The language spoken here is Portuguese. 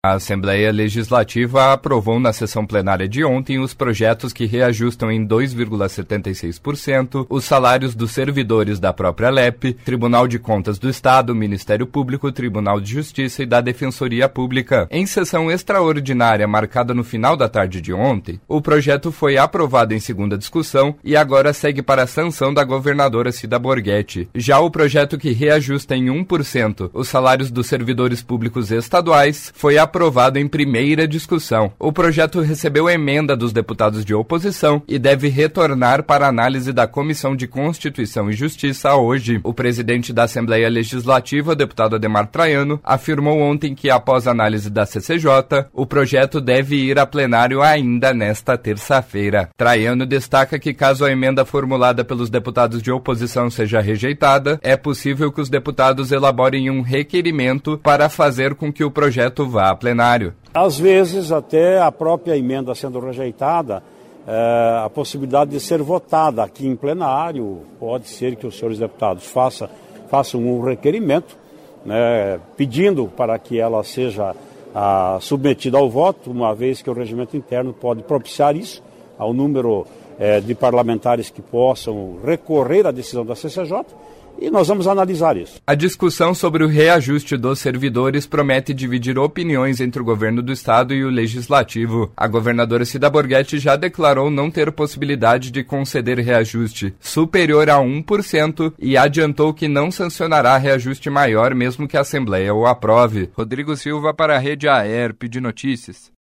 A Assembleia Legislativa aprovou na sessão plenária de ontem os projetos que reajustam em 2,76% os salários dos servidores da própria LEP, Tribunal de Contas do Estado, Ministério Público, Tribunal de Justiça e da Defensoria Pública. Em sessão extraordinária marcada no final da tarde de ontem, o projeto foi aprovado em segunda discussão e agora segue para a sanção da governadora Cida Borghetti. Já o projeto que reajusta em 1% os salários dos servidores públicos estaduais foi aprovado em primeira discussão. O projeto recebeu emenda dos deputados de oposição e deve retornar para análise da Comissão de Constituição e Justiça hoje. O presidente da Assembleia Legislativa, deputado Adhemar Traiano, afirmou ontem que, após análise da CCJ, o projeto deve ir a plenário ainda nesta terça-feira. Traiano destaca que, caso a emenda formulada pelos deputados de oposição seja rejeitada, é possível que os deputados elaborem um requerimento para fazer com que o projeto vá a plenário. Às vezes, até a própria emenda sendo rejeitada, a possibilidade de ser votada aqui em plenário, pode ser que os senhores deputados façam um requerimento, né, pedindo para que ela seja submetida ao voto, uma vez que o regimento interno pode propiciar isso, ao número de parlamentares que possam recorrer à decisão da CCJ, e nós vamos analisar isso. A discussão sobre o reajuste dos servidores promete dividir opiniões entre o governo do estado e o legislativo. A governadora Cida Borghetti já declarou não ter possibilidade de conceder reajuste superior a 1% e adiantou que não sancionará reajuste maior mesmo que a Assembleia o aprove. Rodrigo Silva para a Rede AERP de Notícias.